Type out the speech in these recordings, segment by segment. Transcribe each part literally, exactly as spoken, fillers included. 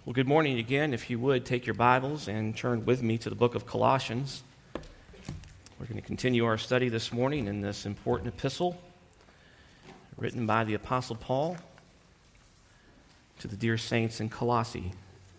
Well, good morning again. If you would, take your Bibles and turn with me to the book of Colossians. We're going to continue our study this morning in this important epistle written by the Apostle Paul to the dear saints in Colossae.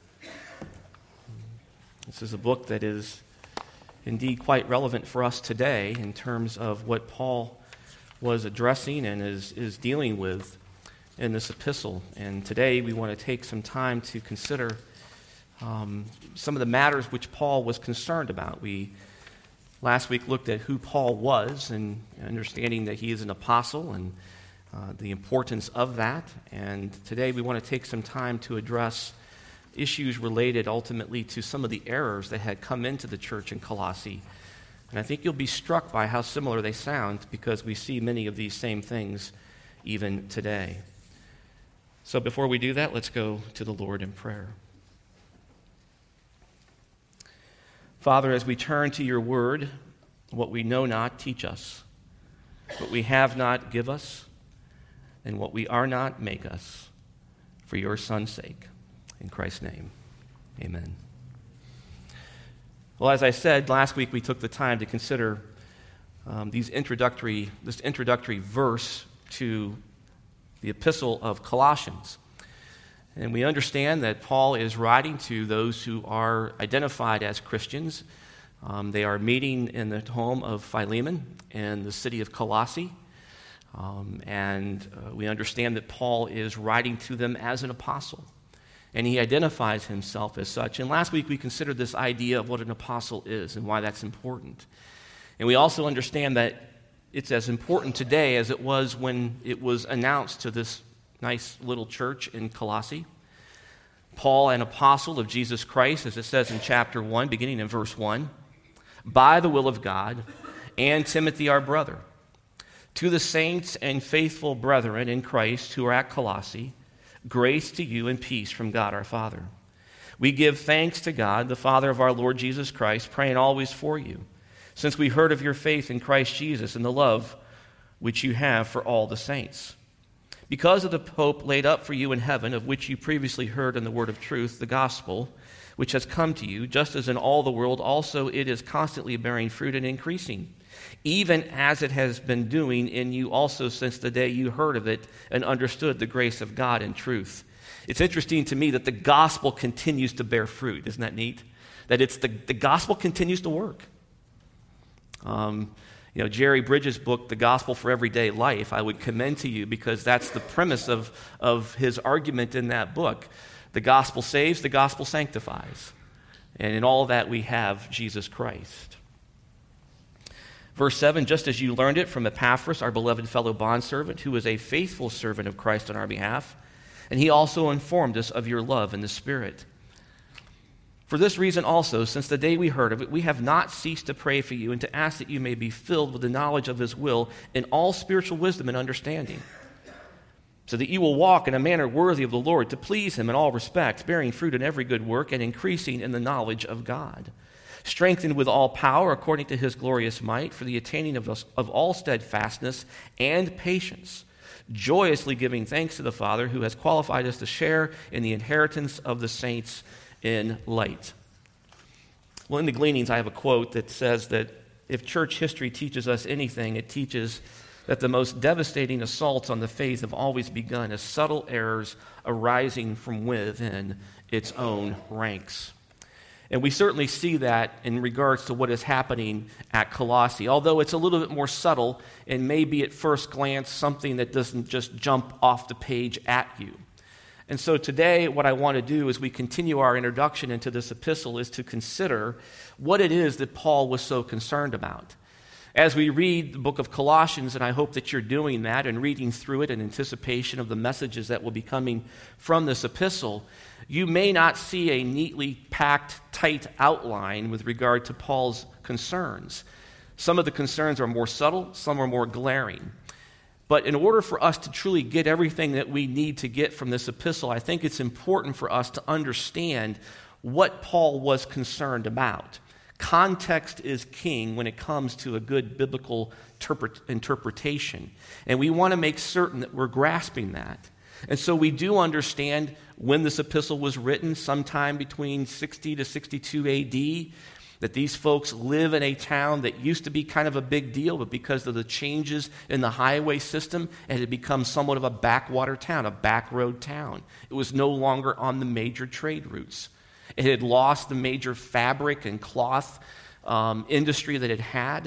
This is a book that is indeed quite relevant for us today in terms of what Paul was addressing and is, is dealing with in this epistle. And today we want to take some time to consider um, some of the matters which Paul was concerned about. We last week looked at who Paul was and understanding that he is an apostle and uh, the importance of that. And today we want to take some time to address issues related ultimately to some of the errors that had come into the church in Colossae. And I think you'll be struck by how similar they sound because we see many of these same things even today. So before we do that, let's go to the Lord in prayer. Father, as we turn to your word, what we know not, teach us. What we have not, give us. And what we are not, make us. For your Son's sake. In Christ's name, amen. Well, as I said, last week we took the time to consider um, these introductory, this introductory verse to the epistle of Colossians. And we understand that Paul is writing to those who are identified as Christians. Um, they are meeting in the home of Philemon in the city of Colossae. Um, and uh, we understand that Paul is writing to them as an apostle. And he identifies himself as such. And last week we considered this idea of what an apostle is and why that's important. And we also understand that it's as important today as it was when it was announced to this nice little church in Colossae. Paul, an apostle of Jesus Christ, as it says in chapter one, beginning in verse one, by the will of God, and Timothy our brother, to the saints and faithful brethren in Christ who are at Colossae, grace to you and peace from God our Father. We give thanks to God, the Father of our Lord Jesus Christ, praying always for you, since we heard of your faith in Christ Jesus and the love which you have for all the saints. Because of the hope laid up for you in heaven, of which you previously heard in the word of truth, the gospel, which has come to you, just as in all the world also it is constantly bearing fruit and increasing, even as it has been doing in you also since the day you heard of it and understood the grace of God in truth. It's interesting to me that the gospel continues to bear fruit. Isn't that neat? That it's the, the gospel continues to work. Um, you know, Jerry Bridges' book, The Gospel for Everyday Life, I would commend to you because that's the premise of, of his argument in that book. The gospel saves, the gospel sanctifies. And in all that we have Jesus Christ. Verse seven, just as you learned it from Epaphras, our beloved fellow bondservant, who is a faithful servant of Christ on our behalf, and he also informed us of your love in the Spirit. For this reason also, since the day we heard of it, we have not ceased to pray for you and to ask that you may be filled with the knowledge of his will in all spiritual wisdom and understanding, so that you will walk in a manner worthy of the Lord, to please him in all respects, bearing fruit in every good work and increasing in the knowledge of God, strengthened with all power according to his glorious might, for the attaining of, us, of all steadfastness and patience, joyously giving thanks to the Father who has qualified us to share in the inheritance of the saints in light. Well, in the Gleanings, I have a quote that says that if church history teaches us anything, it teaches that the most devastating assaults on the faith have always begun as subtle errors arising from within its own ranks. And we certainly see that in regards to what is happening at Colossae, although it's a little bit more subtle and maybe at first glance something that doesn't just jump off the page at you. And so today what I want to do as we continue our introduction into this epistle is to consider what it is that Paul was so concerned about. As we read the book of Colossians, and I hope that you're doing that and reading through it in anticipation of the messages that will be coming from this epistle, you may not see a neatly packed, tight outline with regard to Paul's concerns. Some of the concerns are more subtle, some are more glaring. But in order for us to truly get everything that we need to get from this epistle, I think it's important for us to understand what Paul was concerned about. Context is king when it comes to a good biblical interpret- interpretation. And we want to make certain that we're grasping that. And so we do understand when this epistle was written, sometime between sixty to sixty-two A D, that these folks live in a town that used to be kind of a big deal, but because of the changes in the highway system, it had become somewhat of a backwater town, a back road town. It was no longer on the major trade routes. It had lost the major fabric and cloth um, industry that it had,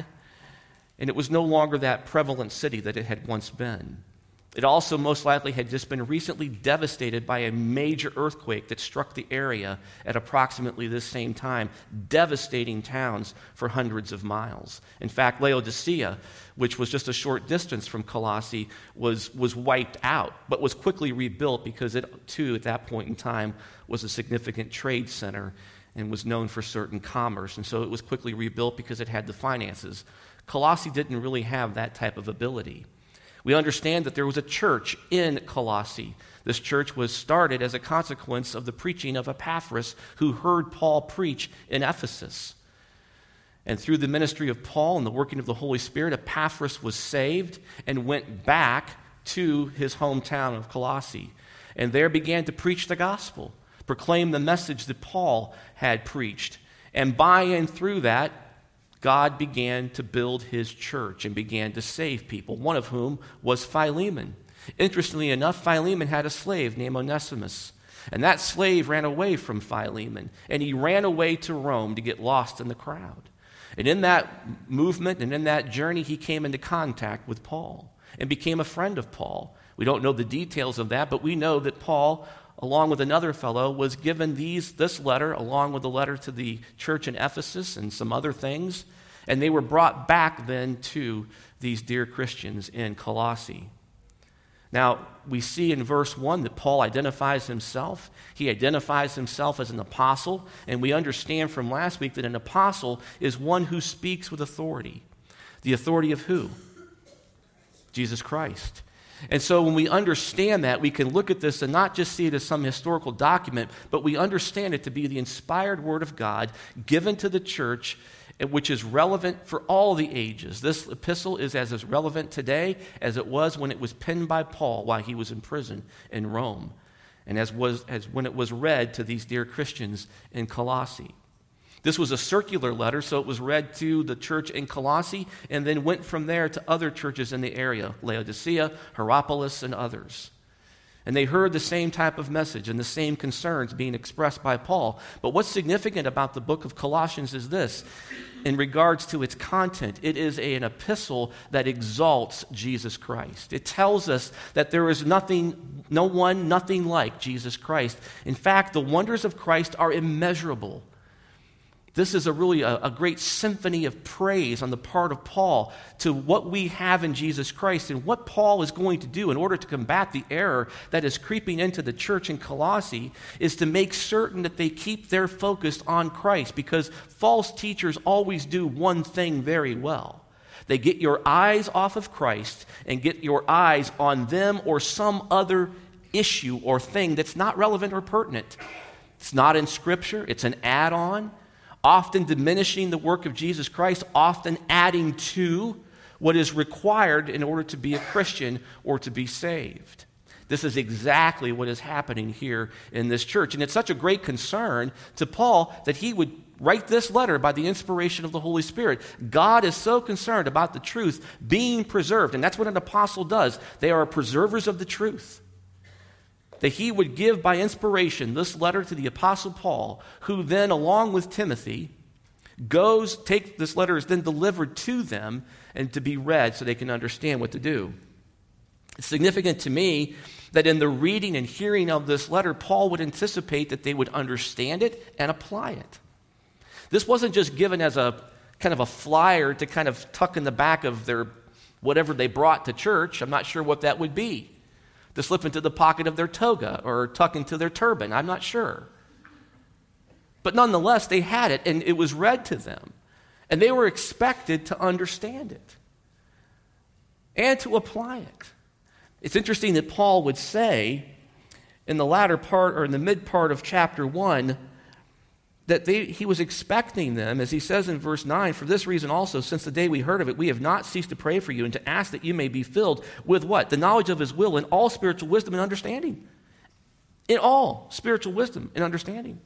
and it was no longer that prevalent city that it had once been. It also most likely had just been recently devastated by a major earthquake that struck the area at approximately this same time, devastating towns for hundreds of miles. In fact, Laodicea, which was just a short distance from Colossae, was, was wiped out, but was quickly rebuilt because it, too, at that point in time, was a significant trade center and was known for certain commerce. And so it was quickly rebuilt because it had the finances. Colossae didn't really have that type of ability. We understand that there was a church in Colossae. This church was started as a consequence of the preaching of Epaphras, who heard Paul preach in Ephesus. And through the ministry of Paul and the working of the Holy Spirit, Epaphras was saved and went back to his hometown of Colossae, and there began to preach the gospel, proclaim the message that Paul had preached. And by and through that, God began to build his church and began to save people, one of whom was Philemon. Interestingly enough, Philemon had a slave named Onesimus, and that slave ran away from Philemon, and he ran away to Rome to get lost in the crowd. And in that movement and in that journey, he came into contact with Paul and became a friend of Paul. We don't know the details of that, but we know that Paul, along with another fellow, was given these this letter, along with the letter to the church in Ephesus and some other things, and they were brought back then to these dear Christians in Colossae. Now, we see in verse one that Paul identifies himself. He identifies himself as an apostle, and we understand from last week that an apostle is one who speaks with authority. The authority of who? Jesus Christ. And so when we understand that, we can look at this and not just see it as some historical document, but we understand it to be the inspired word of God given to the church, which is relevant for all the ages. This epistle is as, as relevant today as it was when it was penned by Paul while he was in prison in Rome, and as, was, as when it was read to these dear Christians in Colossae. This was a circular letter, so it was read to the church in Colossae and then went from there to other churches in the area, Laodicea, Hierapolis, and others. And they heard the same type of message and the same concerns being expressed by Paul. But what's significant about the book of Colossians is this. In regards to its content, it is a, an epistle that exalts Jesus Christ. It tells us that there is nothing, no one, nothing like Jesus Christ. In fact, the wonders of Christ are immeasurable. This is a really a, a great symphony of praise on the part of Paul to what we have in Jesus Christ and what Paul is going to do in order to combat the error that is creeping into the church in Colossae is to make certain that they keep their focus on Christ, because false teachers always do one thing very well. They get your eyes off of Christ and get your eyes on them or some other issue or thing that's not relevant or pertinent. It's not in Scripture. It's an add-on, often diminishing the work of Jesus Christ, often adding to what is required in order to be a Christian or to be saved. This is exactly what is happening here in this church. And it's such a great concern to Paul that he would write this letter by the inspiration of the Holy Spirit. God is so concerned about the truth being preserved, and that's what an apostle does. They are preservers of the truth. That he would give by inspiration this letter to the Apostle Paul, who then, along with Timothy, goes, take this letter is then delivered to them and to be read so they can understand what to do. It's significant to me that in the reading and hearing of this letter, Paul would anticipate that they would understand it and apply it. This wasn't just given as a kind of a flyer to kind of tuck in the back of their whatever they brought to church. I'm not sure what that would be. To slip into the pocket of their toga or tuck into their turban. I'm not sure. But nonetheless, they had it, and it was read to them. And they were expected to understand it and to apply it. It's interesting that Paul would say in the latter part or in the mid part of chapter one that they, he was expecting them, as he says in verse nine, for this reason also, since the day we heard of it, we have not ceased to pray for you and to ask that you may be filled with what? The knowledge of his will and all spiritual wisdom and understanding. in all spiritual wisdom and understanding,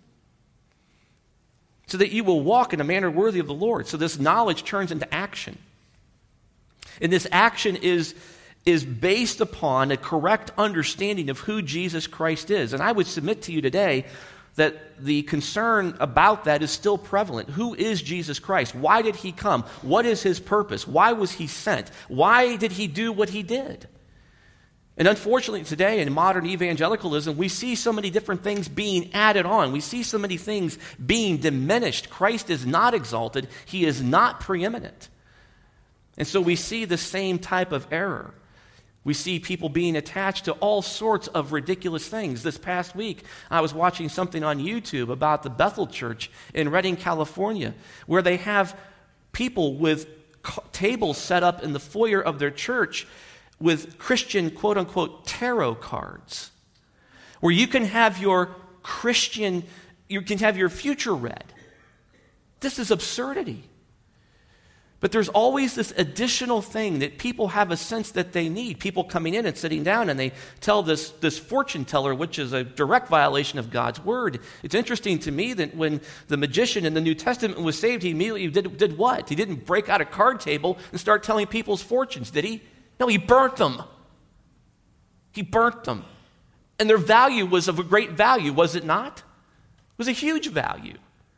so that you will walk in a manner worthy of the Lord. So this knowledge turns into action. And this action is, is based upon a correct understanding of who Jesus Christ is. And I would submit to you today that the concern about that is still prevalent. Who is Jesus Christ? Why did he come? What is his purpose? Why was he sent? Why did he do what he did? And unfortunately today in modern evangelicalism, we see so many different things being added on. We see so many things being diminished. Christ is not exalted. He is not preeminent. And so we see the same type of error. We see people being attached to all sorts of ridiculous things. This past week, I was watching something on YouTube about the Bethel Church in Redding, California, where they have people with tables set up in the foyer of their church with Christian, quote-unquote, tarot cards, where you can have your Christian, you can have your future read. This is absurdity. But there's always this additional thing that people have a sense that they need. People coming in and sitting down and they tell this, this fortune teller, which is a direct violation of God's word. It's interesting to me that when the magician in the New Testament was saved, he immediately did, did what? He didn't break out a card table and start telling people's fortunes, did he? No, he burnt them. He burnt them. And their value was of a great value, was it not? It was a huge value.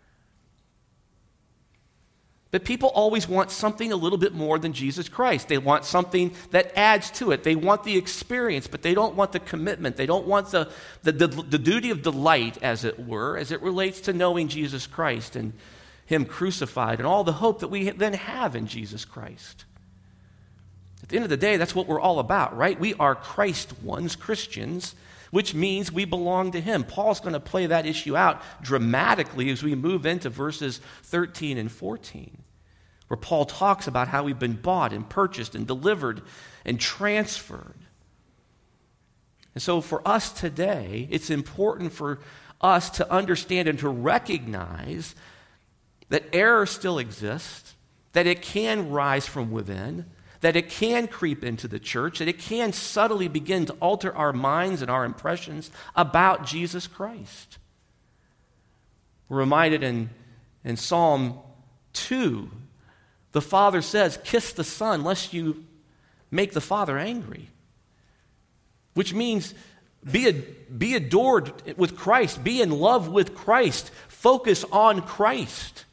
But people always want something a little bit more than Jesus Christ. They want something that adds to it. They want the experience, but they don't want the commitment. They don't want the, the, the, the duty of delight, as it were, as it relates to knowing Jesus Christ and him crucified and all the hope that we then have in Jesus Christ. At the end of the day, that's what we're all about, right? We are Christ ones, Christians, which means we belong to him. Paul's going to play that issue out dramatically as we move into verses thirteen and fourteen, where Paul talks about how we've been bought and purchased and delivered and transferred. And so for us today, it's important for us to understand and to recognize that error still exists, that it can rise from within, that it can creep into the church, that it can subtly begin to alter our minds and our impressions about Jesus Christ. We're reminded in, in Psalm two, the Father says, "Kiss the Son, lest you make the Father angry." Which means be, ad- be adored with Christ, be in love with Christ, focus on Christ.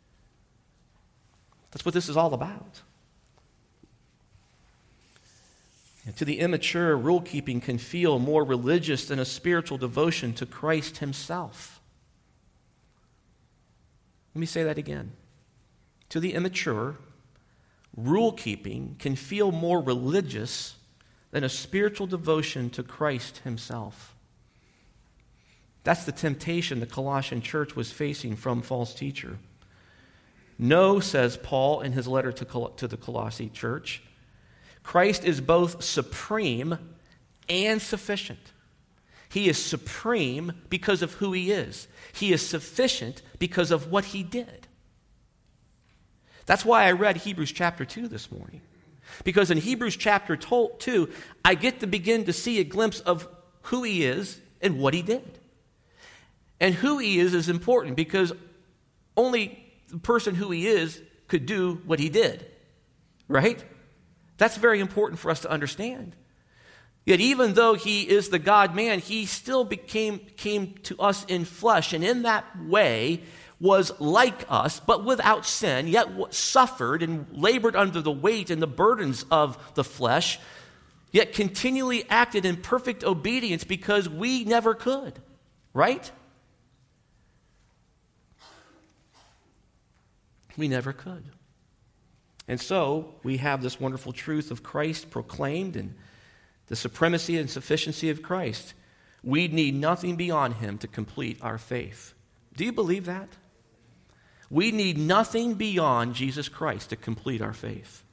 That's what this is all about. And to the immature, rule-keeping can feel more religious than a spiritual devotion to Christ himself. Let me say that again. To the immature, rule-keeping can feel more religious than a spiritual devotion to Christ himself. That's the temptation the Colossian church was facing from false teacher. No, says Paul in his letter to, Col- to the Colossae church, Christ is both supreme and sufficient. He is supreme because of who he is. He is sufficient because of what he did. That's why I read Hebrews chapter two this morning. Because in Hebrews chapter two, I get to begin to see a glimpse of who he is and what he did. And who he is is important because only the person who he is could do what he did. Right? That's very important for us to understand. Yet even though he is the God-man, he still became came to us in flesh, and in that way was like us, but without sin, yet suffered and labored under the weight and the burdens of the flesh, yet continually acted in perfect obedience because we never could. Right? We never could. And so we have this wonderful truth of Christ proclaimed and the supremacy and sufficiency of Christ. We need nothing beyond him to complete our faith. Do you believe that? We need nothing beyond Jesus Christ to complete our faith.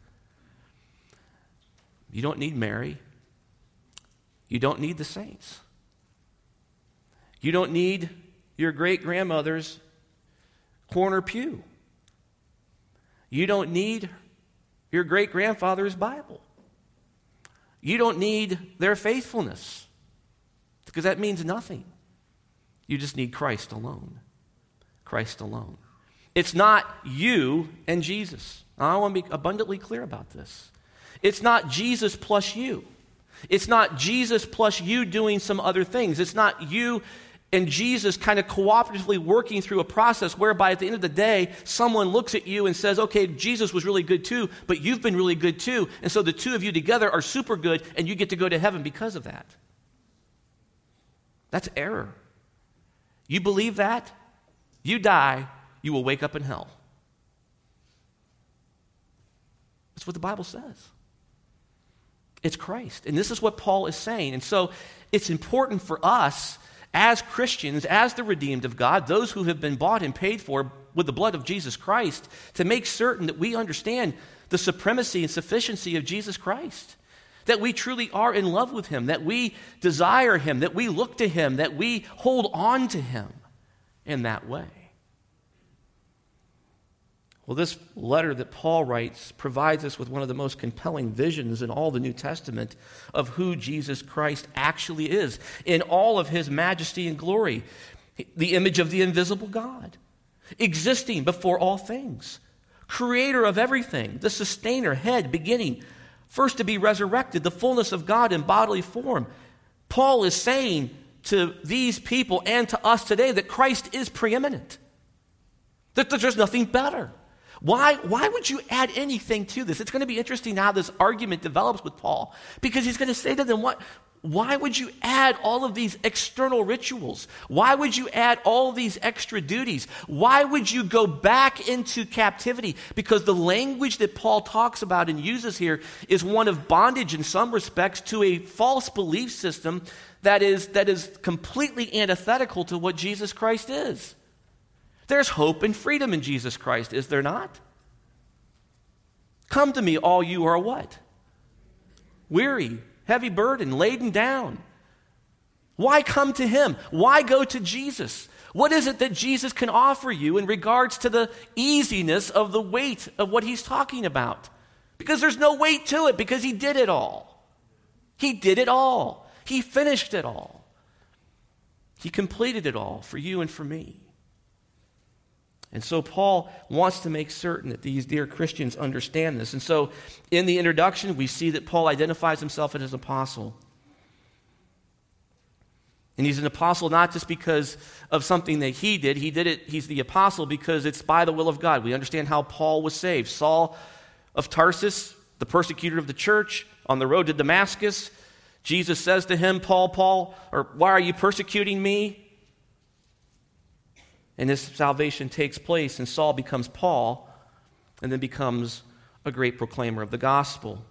You don't need Mary. You don't need the saints. You don't need your great-grandmother's corner pew. You don't need your great-grandfather's Bible. You don't need their faithfulness. Because that means nothing. You just need Christ alone. Christ alone. It's not you and Jesus. I want to be abundantly clear about this. It's not Jesus plus you. It's not Jesus plus you doing some other things. It's not you and Jesus kind of cooperatively working through a process whereby at the end of the day, someone looks at you and says, okay, Jesus was really good too, but you've been really good too. And so the two of you together are super good and you get to go to heaven because of that. That's error. You believe that, you die, you will wake up in hell. That's what the Bible says. It's Christ. And this is what Paul is saying. And so it's important for us as Christians, as the redeemed of God, those who have been bought and paid for with the blood of Jesus Christ, to make certain that we understand the supremacy and sufficiency of Jesus Christ. That we truly are in love with him, that we desire him, that we look to him, that we hold on to him in that way. Well, this letter that Paul writes provides us with one of the most compelling visions in all the New Testament of who Jesus Christ actually is in all of his majesty and glory, the image of the invisible God, existing before all things, creator of everything, the sustainer, head, beginning, first to be resurrected, the fullness of God in bodily form. Paul is saying to these people and to us today that Christ is preeminent, that there's nothing better. Why, why would you add anything to this? It's going to be interesting how this argument develops with Paul, because he's going to say to them, what, why would you add all of these external rituals? Why would you add all these extra duties? Why would you go back into captivity? Because the language that Paul talks about and uses here is one of bondage in some respects to a false belief system that is, that is completely antithetical to what Jesus Christ is. There's hope and freedom in Jesus Christ, is there not? Come to me, all you who are what? Weary, heavy burden, laden down. Why come to him? Why go to Jesus? What is it that Jesus can offer you in regards to the easiness of the weight of what he's talking about? Because there's no weight to it, because he did it all. He did it all. He finished it all. He completed it all for you and for me. And so Paul wants to make certain that these dear Christians understand this. And so in the introduction, we see that Paul identifies himself as an apostle. And he's an apostle not just because of something that he did. He did it, he's the apostle because it's by the will of God. We understand how Paul was saved. Saul of Tarsus, the persecutor of the church, on the road to Damascus, Jesus says to him, Paul, Paul, or why are you persecuting me? And his salvation takes place, and Saul becomes Paul, and then becomes a great proclaimer of the gospel.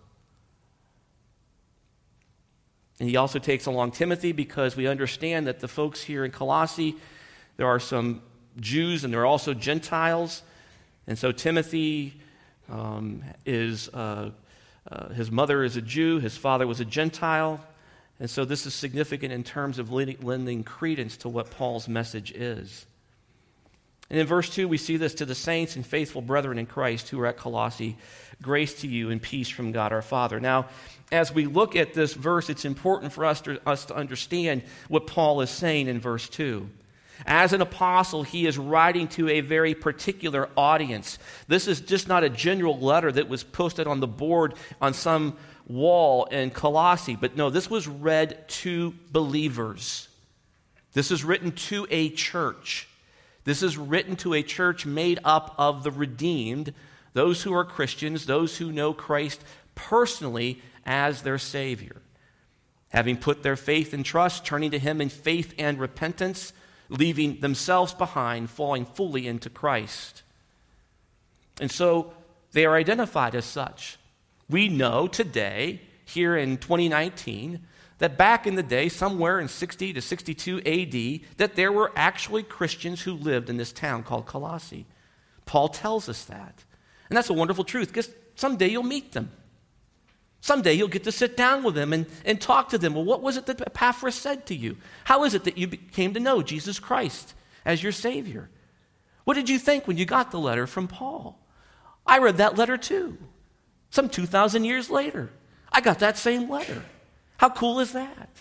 And he also takes along Timothy, because we understand that the folks here in Colossae, there are some Jews and there are also Gentiles. And so Timothy um, is, uh, uh, his mother is a Jew, his father was a Gentile. And so this is significant in terms of lending credence to what Paul's message is. And in verse two, we see this: to the saints and faithful brethren in Christ who are at Colossae, grace to you and peace from God our Father. Now, as we look at this verse, it's important for us to, us to understand what Paul is saying in verse two. As an apostle, he is writing to a very particular audience. This is just not a general letter that was posted on the board on some wall in Colossae, but no, this was read to believers. This is written to a church. This is written to a church made up of the redeemed, those who are Christians, those who know Christ personally as their Savior. Having put their faith and trust, turning to him in faith and repentance, leaving themselves behind, falling fully into Christ. And so they are identified as such. We know today, here in twenty nineteen, that back in the day, somewhere in sixty to sixty-two A D, that there were actually Christians who lived in this town called Colossae. Paul tells us that. And that's a wonderful truth, because someday you'll meet them. Someday you'll get to sit down with them and, and talk to them. Well, what was it that Epaphras said to you? How is it that you came to know Jesus Christ as your Savior? What did you think when you got the letter from Paul? I read that letter too. Some two thousand years later, I got that same letter. How cool is that?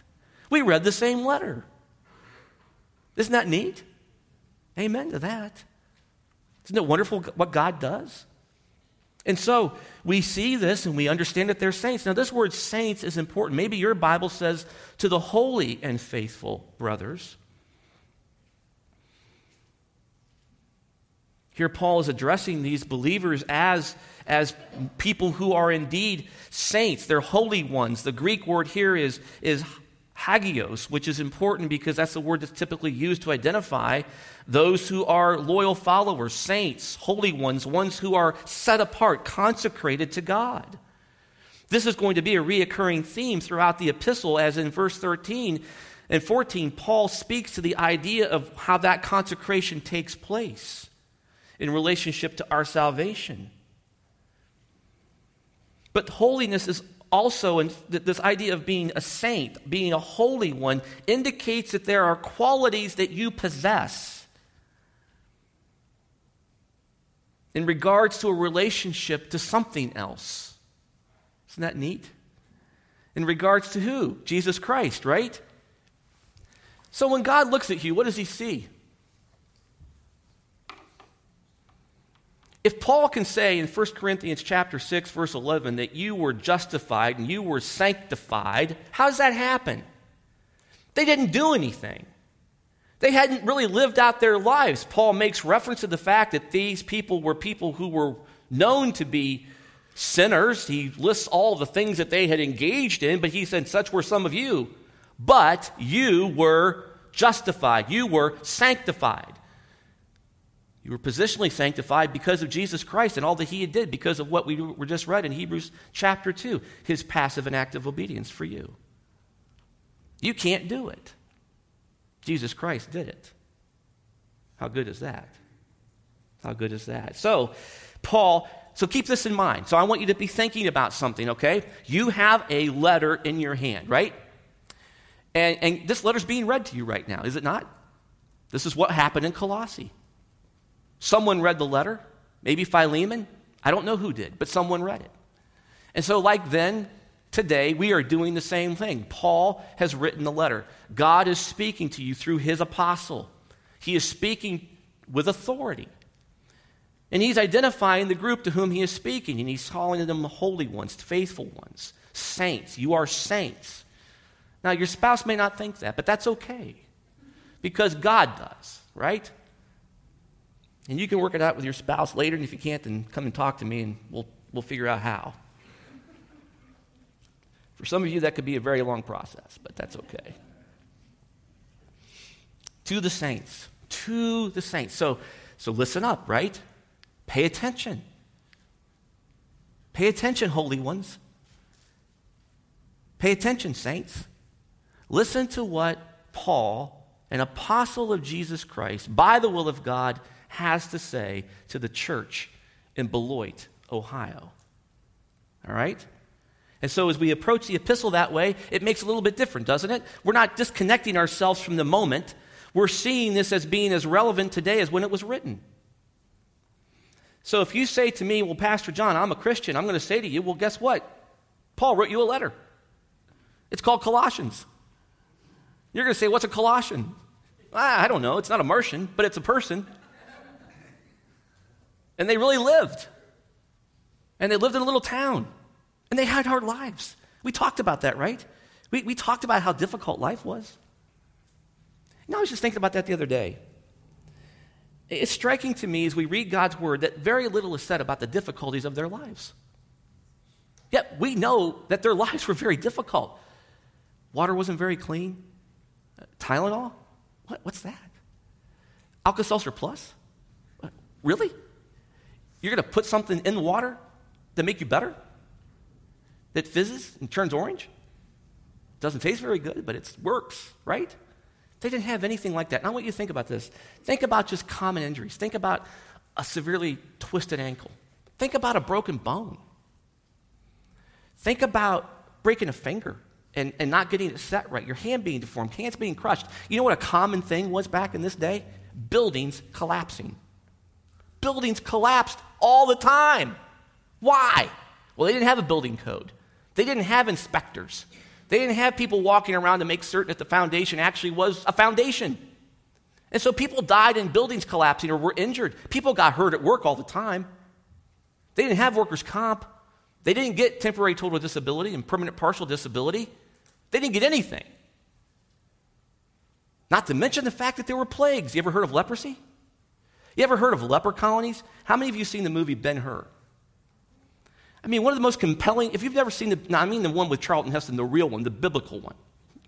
We read the same letter. Isn't that neat? Amen to that. Isn't it wonderful what God does? And so we see this and we understand that they're saints. Now, this word saints is important. Maybe your Bible says to the holy and faithful brothers. Here Paul is addressing these believers as, as people who are indeed saints. They're holy ones. The Greek word here is, is hagios, which is important because that's the word that's typically used to identify those who are loyal followers, saints, holy ones, ones who are set apart, consecrated to God. This is going to be a reoccurring theme throughout the epistle, as in verse thirteen and fourteen, Paul speaks to the idea of how that consecration takes place in relationship to our salvation. But holiness is also, and this idea of being a saint, being a holy one, indicates that there are qualities that you possess in regards to a relationship to something else. Isn't that neat? In regards to who? Jesus Christ, right? So when God looks at you, what does he see? If Paul can say in First Corinthians chapter six, verse eleven, that you were justified and you were sanctified, how does that happen? They didn't do anything. They hadn't really lived out their lives. Paul makes reference to the fact that these people were people who were known to be sinners. He lists all the things that they had engaged in, but he said, such were some of you. But you were justified. You were sanctified. You were positionally sanctified because of Jesus Christ and all that he did, because of what we were just read in Hebrews chapter two, his passive and active obedience for you. You can't do it. Jesus Christ did it. How good is that? How good is that? So, Paul, so keep this in mind. So I want you to be thinking about something, okay? You have a letter in your hand, right? And, and this letter's being read to you right now, is it not? This is what happened in Colossae. Someone read the letter, maybe Philemon. I don't know who did, but someone read it. And so like then, today, we are doing the same thing. Paul has written the letter. God is speaking to you through his apostle. He is speaking with authority. And he's identifying the group to whom he is speaking, and he's calling them the holy ones, faithful ones, saints. You are saints. Now, your spouse may not think that, but that's okay, because God does, right? And you can work it out with your spouse later, and if you can't, then come and talk to me, and we'll we'll figure out how. For some of you, that could be a very long process, but that's okay. To the saints. To the saints. So, so listen up, right? Pay attention. Pay attention, holy ones. Pay attention, saints. Listen to what Paul, an apostle of Jesus Christ, by the will of God, has to say to the church in Beloit, Ohio. All right? And so as we approach the epistle that way, it makes it a little bit different, doesn't it? We're not disconnecting ourselves from the moment. We're seeing this as being as relevant today as when it was written. So if you say to me, well, Pastor John, I'm a Christian, I'm going to say to you, well, guess what? Paul wrote you a letter. It's called Colossians. You're going to say, what's a Colossian? I don't know. It's not a Martian, but it's a person. And they really lived. And they lived in a little town. And they had hard lives. We talked about that, right? We, we talked about how difficult life was. You know, I was just thinking about that the other day. It's striking to me as we read God's word that very little is said about the difficulties of their lives. Yet we know that their lives were very difficult. Water wasn't very clean. Tylenol? What, what's that? Alka-Seltzer Plus? What, really? You're going to put something in the water to make you better? That fizzes and turns orange? Doesn't taste very good, but it works, right? They didn't have anything like that. And I want you to think about this. Think about just common injuries. Think about a severely twisted ankle. Think about a broken bone. Think about breaking a finger and, and not getting it set right. Your hand being deformed, hands being crushed. You know what a common thing was back in this day? Buildings collapsing. Buildings collapsed all the time. Why? Well, they didn't have a building code. They didn't have inspectors. They didn't have people walking around to make certain that the foundation actually was a foundation. And so people died in buildings collapsing or were injured. People got hurt at work all the time. They didn't have workers' comp. They didn't get temporary total disability and permanent partial disability. They didn't get anything. Not to mention the fact that there were plagues. You ever heard of leprosy? You ever heard of leper colonies? How many of you have seen the movie Ben-Hur? I mean, one of the most compelling, if you've never seen the, no, I mean the one with Charlton Heston, the real one, the biblical one.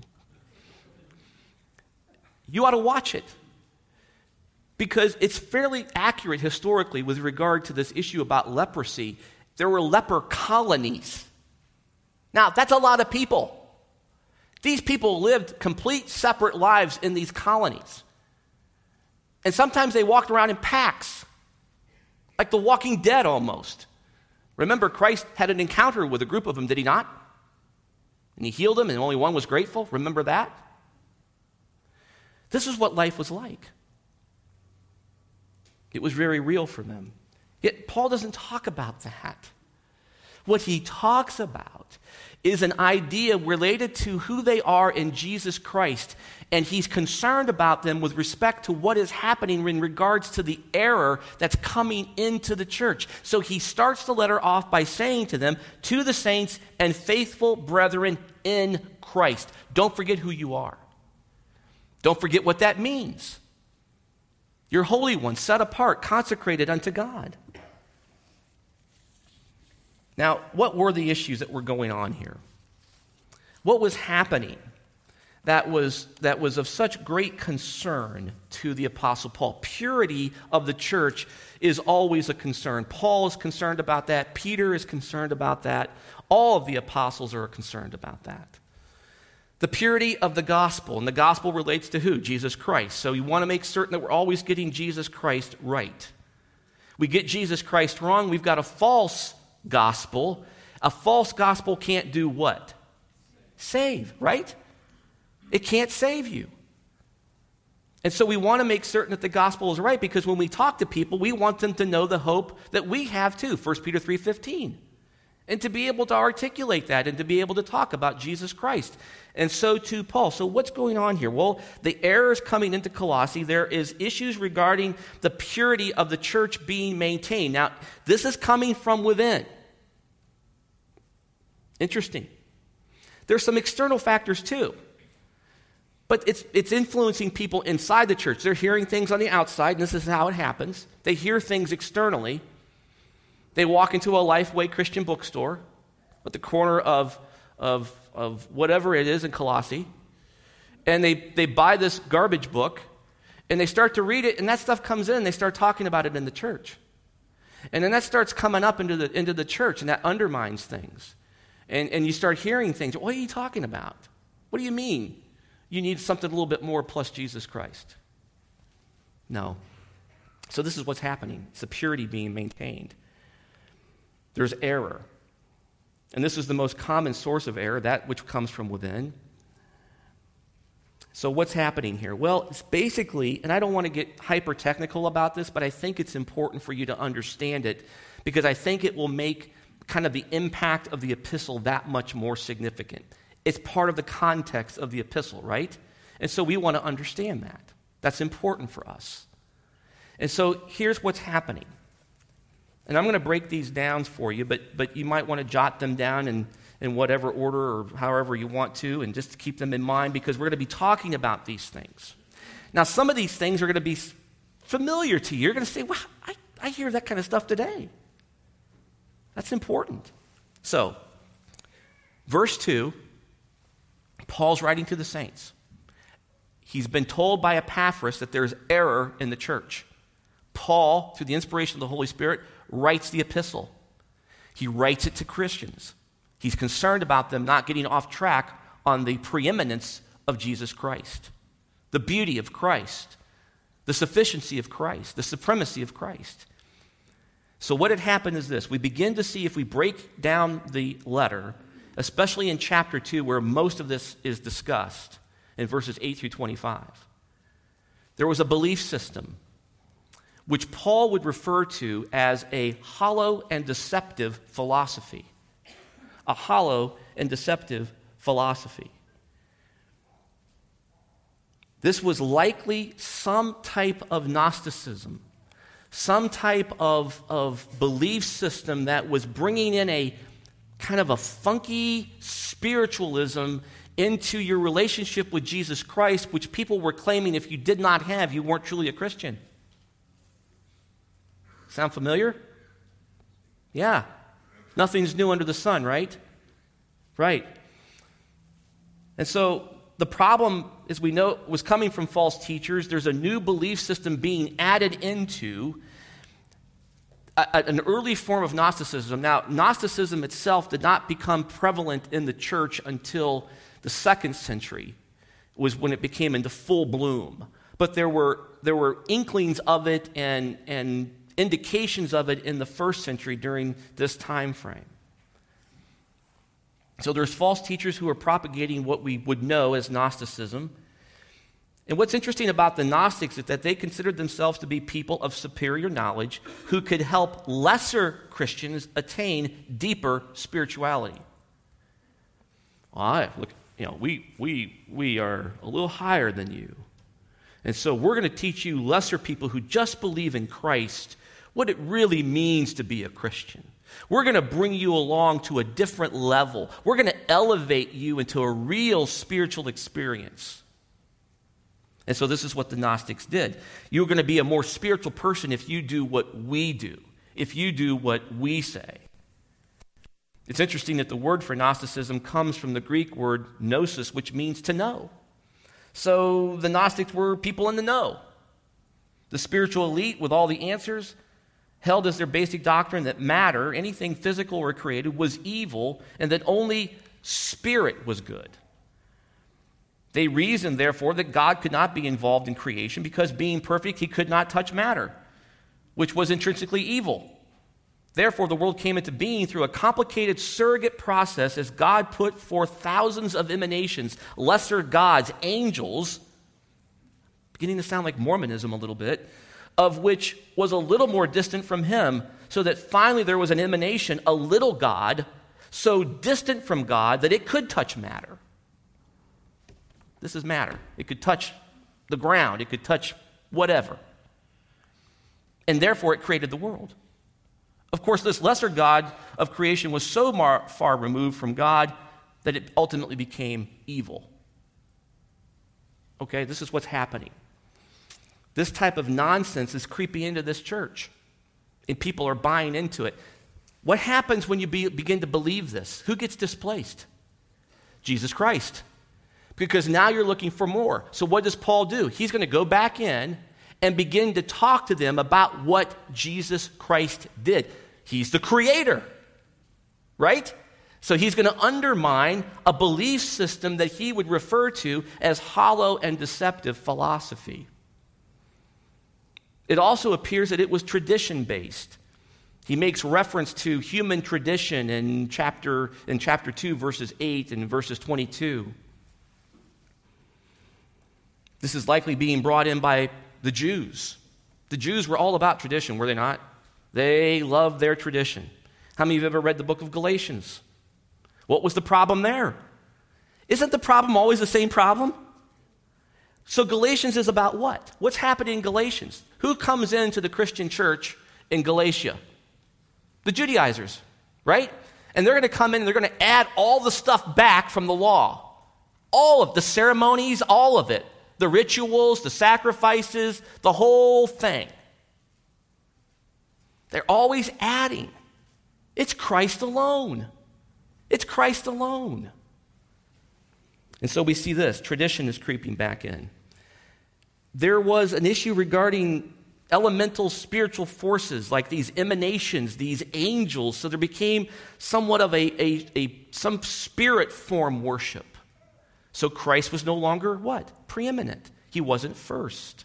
You ought to watch it because it's fairly accurate historically with regard to this issue about leprosy. There were leper colonies. Now, that's a lot of people. These people lived complete separate lives in these colonies. And sometimes they walked around in packs, like the Walking Dead almost. Remember, Christ had an encounter with a group of them, did he not? And he healed them, and only one was grateful. Remember that? This is what life was like. It was very real for them. Yet Paul doesn't talk about that. What he talks about is an idea related to who they are in Jesus Christ, and he's concerned about them with respect to what is happening in regards to the error that's coming into the church. So he starts the letter off by saying to them, to the saints and faithful brethren in Christ. Don't forget who you are. Don't forget what that means. You're holy ones, set apart, consecrated unto God. Now, what were the issues that were going on here? What was happening that was, that was of such great concern to the Apostle Paul? Purity of the church is always a concern. Paul is concerned about that. Peter is concerned about that. All of the apostles are concerned about that. The purity of the gospel, and the gospel relates to who? Jesus Christ. So we want to make certain that we're always getting Jesus Christ right. We get Jesus Christ wrong, we've got a false gospel. A false gospel can't do what? Save, right? It can't save you. And so we want to make certain that the gospel is right, because when we talk to people, we want them to know the hope that we have too, First Peter three fifteen. And to be able to articulate that and to be able to talk about Jesus Christ. And so too Paul. So what's going on here? Well, the error is coming into Colossae. There is issues regarding the purity of the church being maintained. Now, this is coming from within. Interesting. There's some external factors too. But it's, it's influencing people inside the church. They're hearing things on the outside, and this is how it happens. They hear things externally. They walk into a Lifeway Christian bookstore at the corner of, of, of whatever it is in Colossae, and they, they buy this garbage book, and they start to read it, and that stuff comes in, and they start talking about it in the church. And then that starts coming up into the, into the church, and that undermines things. And, and you start hearing things. What are you talking about? What do you mean? You need something a little bit more plus Jesus Christ. No. So this is what's happening. It's the purity being maintained. There's error. And this is the most common source of error, that which comes from within. So what's happening here? Well, it's basically, and I don't want to get hyper-technical about this, but I think it's important for you to understand it, because I think it will make kind of the impact of the epistle that much more significant. It's part of the context of the epistle, right? And so we want to understand that. That's important for us. And so here's what's happening. And I'm going to break these down for you, but, but you might want to jot them down in, in whatever order or however you want to, and just to keep them in mind, because we're going to be talking about these things. Now, some of these things are going to be familiar to you. You're going to say, wow, I, I hear that kind of stuff today. That's important. So, verse two, Paul's writing to the saints. He's been told by Epaphras that there's error in the church. Paul, through the inspiration of the Holy Spirit, writes the epistle. He writes it to Christians. He's concerned about them not getting off track on the preeminence of Jesus Christ, the beauty of Christ, the sufficiency of Christ, the supremacy of Christ. So what had happened is this. We begin to see, if we break down the letter, especially in chapter two, where most of this is discussed, in verses eight through twenty-five. There was a belief system which Paul would refer to as a hollow and deceptive philosophy. A hollow and deceptive philosophy. This was likely some type of Gnosticism, some type of, of belief system that was bringing in a kind of a funky spiritualism into your relationship with Jesus Christ, which people were claiming if you did not have, you weren't truly a Christian. Sound familiar? Yeah. Nothing's new under the sun, right? Right. And so the problem, as we know, was coming from false teachers. There's a new belief system being added into a, a, an early form of Gnosticism. Now, Gnosticism itself did not become prevalent in the church until the second century, was when it became into full bloom. But there were there were inklings of it and and indications of it in the first century during this time frame. So there's false teachers who are propagating what we would know as Gnosticism. And what's interesting about the Gnostics is that they considered themselves to be people of superior knowledge who could help lesser Christians attain deeper spirituality. Well, I, look, you know, we we we are a little higher than you. And so we're going to teach you lesser people who just believe in Christ what it really means to be a Christian. We're going to bring you along to a different level. We're going to elevate you into a real spiritual experience. And so this is what the Gnostics did. You're going to be a more spiritual person if you do what we do, if you do what we say. It's interesting that the word for Gnosticism comes from the Greek word gnosis, which means to know. So the Gnostics were people in the know. The spiritual elite with all the answers held as their basic doctrine that matter, anything physical or created, was evil, and that only spirit was good. They reasoned, therefore, that God could not be involved in creation because, being perfect, he could not touch matter, which was intrinsically evil. Therefore, the world came into being through a complicated surrogate process as God put forth thousands of emanations, lesser gods, angels, beginning to sound like Mormonism a little bit, of which was a little more distant from him, so that finally there was an emanation, a little God, so distant from God that it could touch matter. This is matter. It could touch the ground. It could touch whatever. And therefore it created the world. Of course, this lesser God of creation was so mar- far removed from God that it ultimately became evil. Okay, this is what's happening. This type of nonsense is creeping into this church, and people are buying into it. What happens when you be, begin to believe this? Who gets displaced? Jesus Christ. Because now you're looking for more. So what does Paul do? He's going to go back in and begin to talk to them about what Jesus Christ did. He's the creator, right? So he's going to undermine a belief system that he would refer to as hollow and deceptive philosophy. It also appears that it was tradition-based. He makes reference to human tradition in chapter, in chapter two, verses eight and verses twenty-two. This is likely being brought in by the Jews. The Jews were all about tradition, were they not? They loved their tradition. How many of you have ever read the book of Galatians? What was the problem there? Isn't the problem always the same problem? So Galatians is about what? What's happening in Galatians? Who comes into the Christian church in Galatia? The Judaizers, right? And they're going to come in and they're going to add all the stuff back from the law. All of the ceremonies, all of it. The rituals, the sacrifices, the whole thing. They're always adding. It's Christ alone. It's Christ alone. And so we see this. Tradition is creeping back in. There was an issue regarding elemental spiritual forces like these emanations, these angels. So there became somewhat of a, a, a some spirit form worship. So Christ was no longer what? Preeminent. He wasn't first.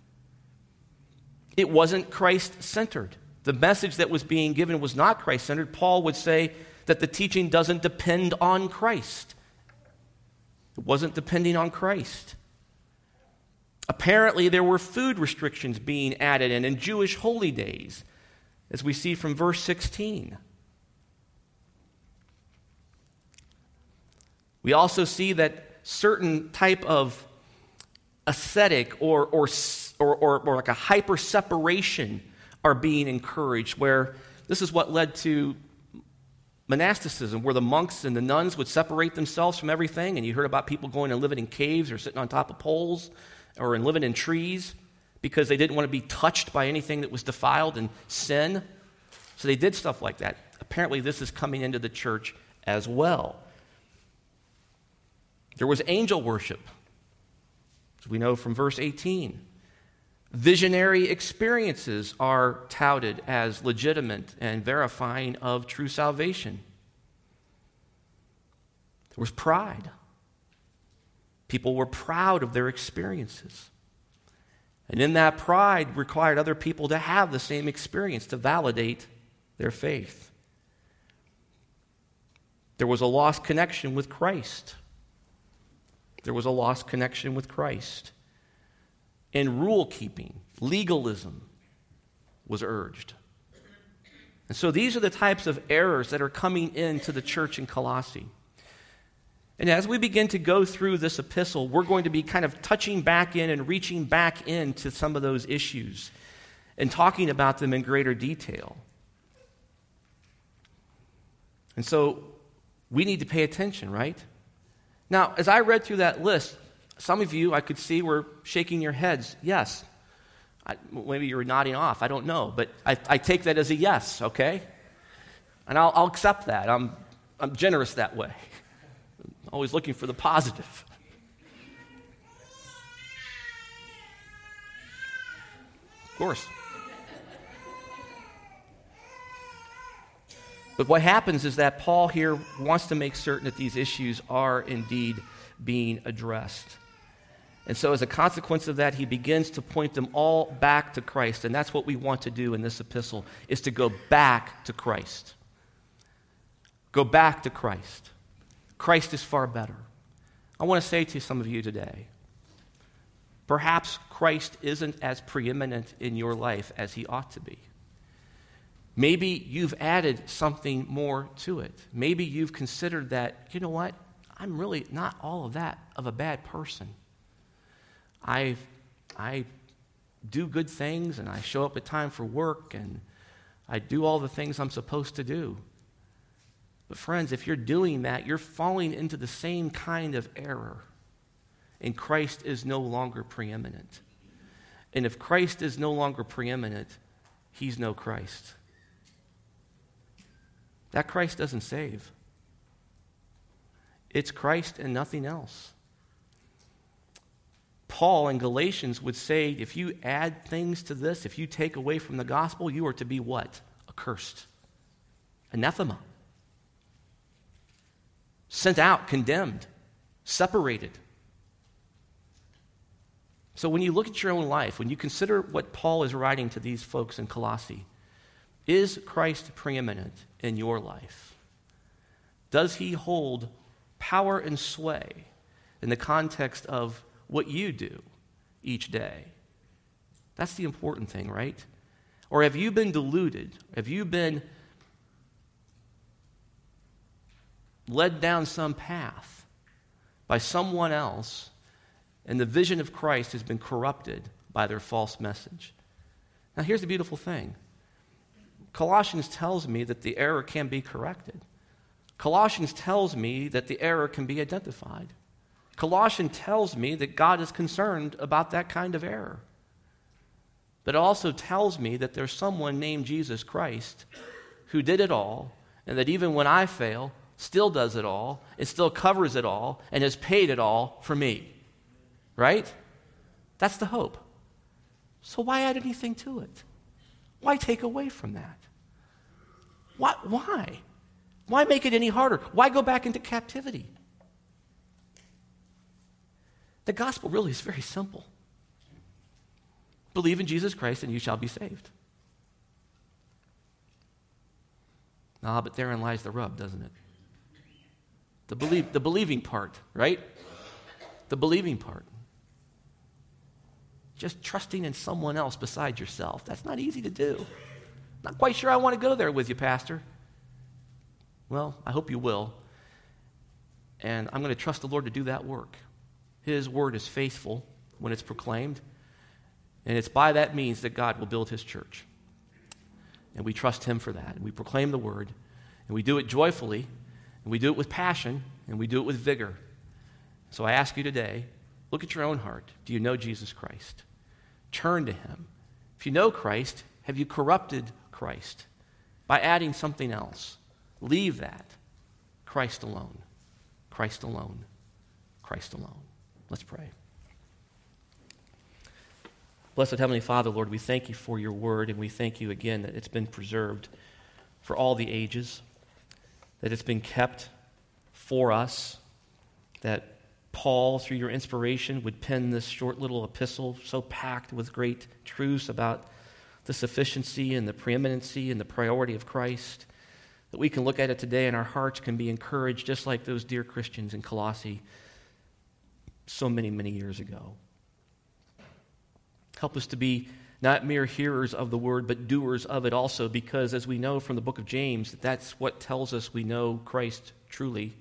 It wasn't Christ-centered. The message that was being given was not Christ-centered. Paul would say that the teaching doesn't depend on Christ. It wasn't depending on Christ. Apparently, there were food restrictions being added in in Jewish holy days, as we see from verse sixteen. We also see that certain type of ascetic or, or, or, or, or like a hyper-separation are being encouraged, where this is what led to monasticism, where the monks and the nuns would separate themselves from everything, and you heard about people going and living in caves or sitting on top of poles or in living in trees because they didn't want to be touched by anything that was defiled and sin. So they did stuff like that. Apparently this is coming into the church as well. There was angel worship, as we know from verse eighteen. Visionary experiences are touted as legitimate and verifying of true salvation. There was pride. People were proud of their experiences. And in that pride required other people to have the same experience to validate their faith. There was a lost connection with Christ. There was a lost connection with Christ. And rule keeping, legalism was urged. And so these are the types of errors that are coming into the church in Colossae. And as we begin to go through this epistle, we're going to be kind of touching back in and reaching back into some of those issues and talking about them in greater detail. And so we need to pay attention, right? Now, as I read through that list, some of you I could see were shaking your heads. Yes. I, maybe you were nodding off. I don't know. But I, I take that as a yes, okay? And I'll, I'll accept that. I'm, I'm generous that way. Always looking for the positive. Of course. But what happens is that Paul here wants to make certain that these issues are indeed being addressed. And so as a consequence of that, he begins to point them all back to Christ. And that's what we want to do in this epistle, is to go back to Christ. Go back to Christ. Christ is far better. I want to say to some of you today, perhaps Christ isn't as preeminent in your life as he ought to be. Maybe you've added something more to it. Maybe you've considered that, you know what, I'm really not all of that of a bad person. I, I do good things, and I show up at time for work, and I do all the things I'm supposed to do. But friends, if you're doing that, you're falling into the same kind of error, and Christ is no longer preeminent. And if Christ is no longer preeminent, he's no Christ. That Christ doesn't save. It's Christ and nothing else. Paul in Galatians would say, if you add things to this, if you take away from the gospel, you are to be what? Accursed. Anathema. Sent out, condemned, separated. So when you look at your own life, when you consider what Paul is writing to these folks in Colossae, is Christ preeminent in your life? Does he hold power and sway in the context of what you do each day? That's the important thing, right? Or have you been deluded? Have you been led down some path by someone else, and the vision of Christ has been corrupted by their false message? Now here's the beautiful thing. Colossians tells me that the error can be corrected. Colossians tells me that the error can be identified. Colossians tells me that God is concerned about that kind of error. But it also tells me that there's someone named Jesus Christ who did it all, and that even when I fail, still does it all, and still covers it all, and has paid it all for me. Right? That's the hope. So why add anything to it? Why take away from that? Why? Why? Why make it any harder? Why go back into captivity? The gospel really is very simple. Believe in Jesus Christ and you shall be saved. Ah, but therein lies the rub, doesn't it? The believe, the believing part, right? The believing part. Just trusting in someone else besides yourself. That's not easy to do. Not quite sure I want to go there with you, Pastor. Well, I hope you will. And I'm going to trust the Lord to do that work. His word is faithful when it's proclaimed. And it's by that means that God will build his church. And we trust him for that. And we proclaim the word. And we do it joyfully. And we do it with passion. And we do it with vigor. So I ask you today, look at your own heart. Do you know Jesus Christ? Turn to him. If you know Christ, have you corrupted Christ by adding something else? Leave that. Christ alone. Christ alone. Christ alone. Let's pray. Blessed Heavenly Father, Lord, we thank you for your word, and we thank you again that it's been preserved for all the ages, that it's been kept for us, that Paul, through your inspiration, would pen this short little epistle so packed with great truths about the sufficiency and the preeminency and the priority of Christ, that we can look at it today and our hearts can be encouraged just like those dear Christians in Colossae so many, many years ago. Help us to be not mere hearers of the word, but doers of it also, because as we know from the book of James, that's what tells us we know Christ truly.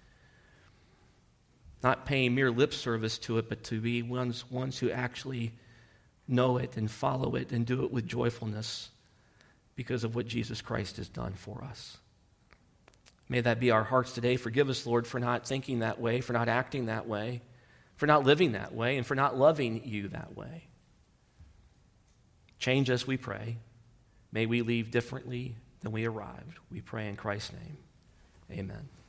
Not paying mere lip service to it, but to be ones, ones who actually know it and follow it and do it with joyfulness because of what Jesus Christ has done for us. May that be our hearts today. Forgive us, Lord, for not thinking that way, for not acting that way, for not living that way, and for not loving you that way. Change us, we pray. May we leave differently than we arrived. We pray in Christ's name. Amen.